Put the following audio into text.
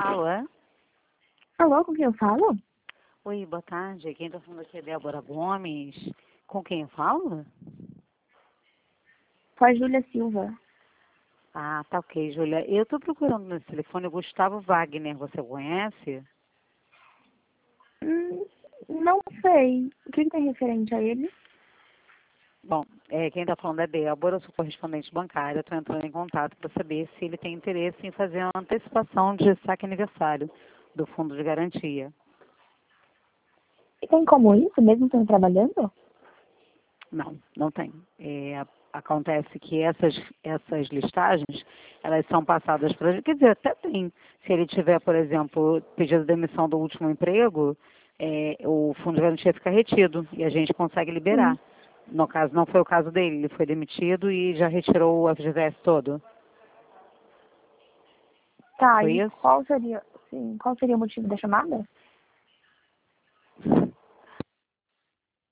Alô? Alô, com quem eu falo? Oi, boa tarde. Quem está falando aqui é Débora Gomes. Com quem eu falo? Com a Júlia Silva. Ah, tá ok, Júlia. Eu estou procurando nesse telefone o Gustavo Wagner. Você conhece? Não sei. O que tem referente a ele? Bom, quem está falando é Débora, eu sou correspondente bancária. Estou entrando em contato para saber se ele tem interesse em fazer uma antecipação de saque aniversário do Fundo de Garantia. E tem como isso, mesmo estando trabalhando? Não, não tem. Acontece que essas listagens, elas são passadas para... Quer dizer, até tem. Se ele tiver, por exemplo, pedido demissão do último emprego, o fundo de garantia fica retido e a gente consegue liberar. No caso, não foi o caso dele. Ele foi demitido e já retirou o FGTS todo. Tá, Foi e isso? qual seria o motivo da chamada?